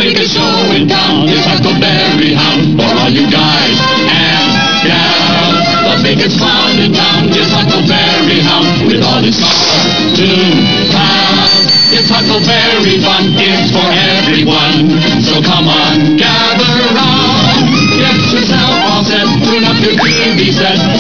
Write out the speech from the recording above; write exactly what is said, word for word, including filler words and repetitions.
biggest show in town is Huckleberry Hound. For all you guys and gals, the biggest clown in town is Huckleberry Hound. With all his cartoon pals, it's Huckleberry fun. It's for everyone, so come on, gather round. Get yourself all set, tune up your T V set.